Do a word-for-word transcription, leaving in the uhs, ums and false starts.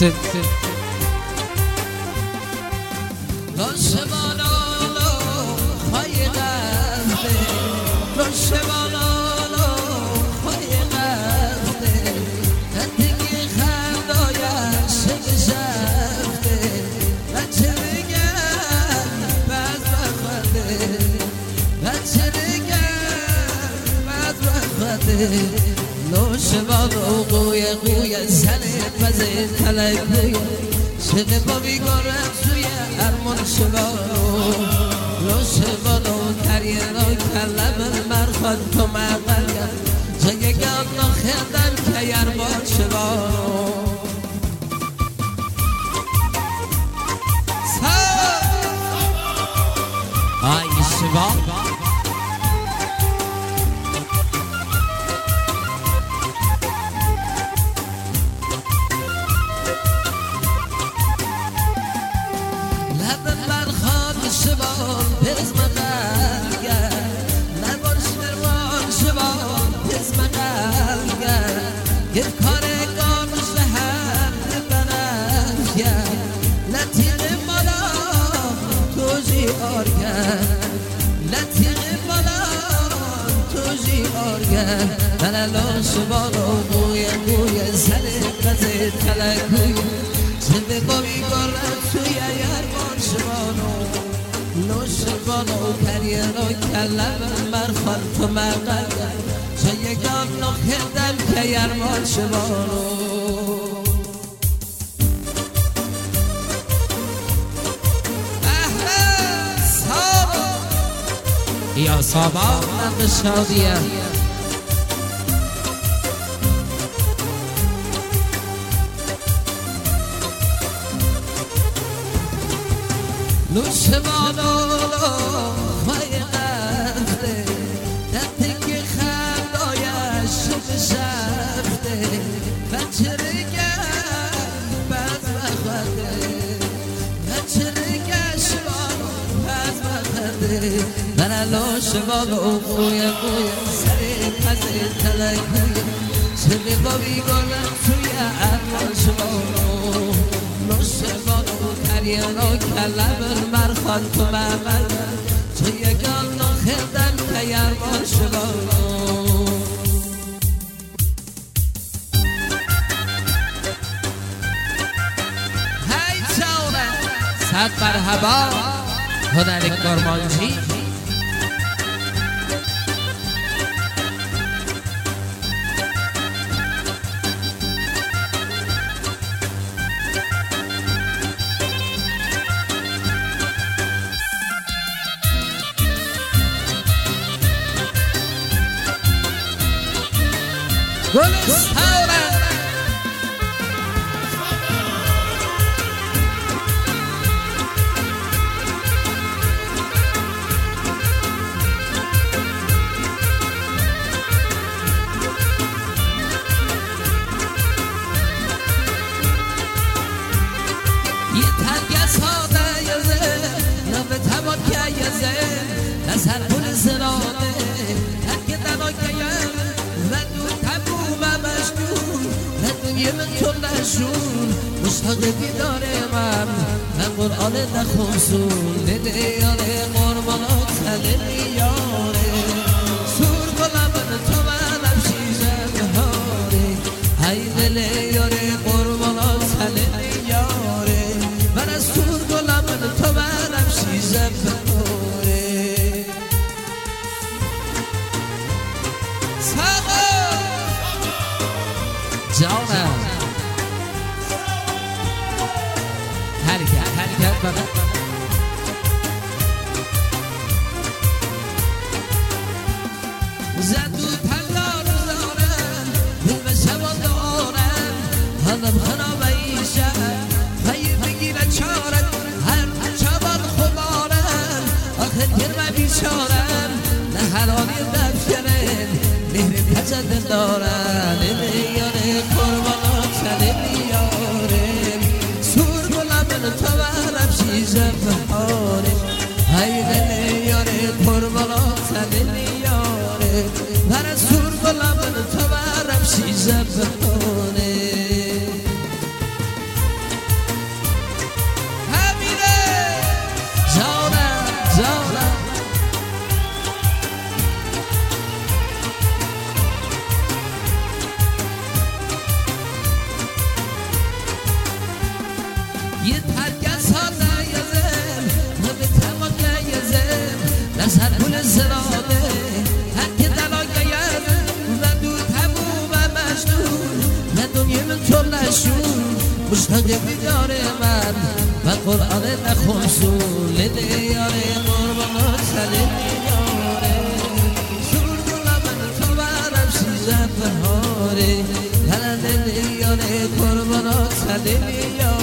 سن لاشه بالا خواهی قلبه لاشه بالا خواهی قلبه تدگی خندایش شکشفته بچه بگم بعد بخوده بچه بگم بعد بخوده لاشه بالا قوی قوی سنت مزه تلک قوی شده با بیگارم سوی ارمان شبانو لو شبانو تریرا کلم المرخان تو مقلم جگه گم نخیدن که ارمان شبانو آی شبان شبان پزم قلگر نبار شروان شبان پزم قلگر گر کار گامش هم بنرگر لطیق بالا توجی آرگر لطیق بالا توجی آرگر بلالان شبان و بوی بوی سر قزه تلکوی زنده قوی گرم توی یرمان شبانو لوش بانو کریرا کلم مرخان تو مقلم چه یکم نخیدم که یرمان شبانو سابا یا سابا نقل شادیه لوش بانو خواهی قلبه دستی که خندایش شفته بچه رگم بز بخوده بچه رگش بانو بز بخوده من لوش بانو خوی خوی سری پزی تلکوی شده با بیگارم توی ارمان شبانو لوش بانو کریانا کلم المرخان تو معمل تو یکان نخیدن که یرمان شبانو هی چاونه صد مرحبا هنرک گرمانجی گلستانه یه تنگه ساده یزه نوه تبان که یزه نسر پول زنانه تنگه دنان که یزه یه من تو نشون مشتاق دیدار من من قرآن نخونسون دل یاره قربانات دل یاره سور گلم تو منم شیزم هاره ای دل یاره قربانات دل یاره من از سور گلم تو منم شیزم هاره ساقا جانم حرکت حرکت بابا زدو پلار زارم دل به شبان دارم حالم خراب ایشم پیر بگیره چارت هر چابان خبارم آخر گرمه بیچارم نه حلالی دفکنه مهر پزد دارم نمیاره قربانات نمیاره سور گلم تو برم شیزم بهاره ای دل یاره قربانات نمیاره من سور گلم تو برم شیزم بهاره یه ترک ساده یزم نبی تمام یزم نسر پول سراده ترک دلا یزم و دو تموم مشنون و دنیا من تو نشون مشتاق بیدار من و قرآن نخون سول دیار قربانات سلی دیاره سور دولا من تو برم شیزم بهاره پرنده دیاره قربانات سلی دیاره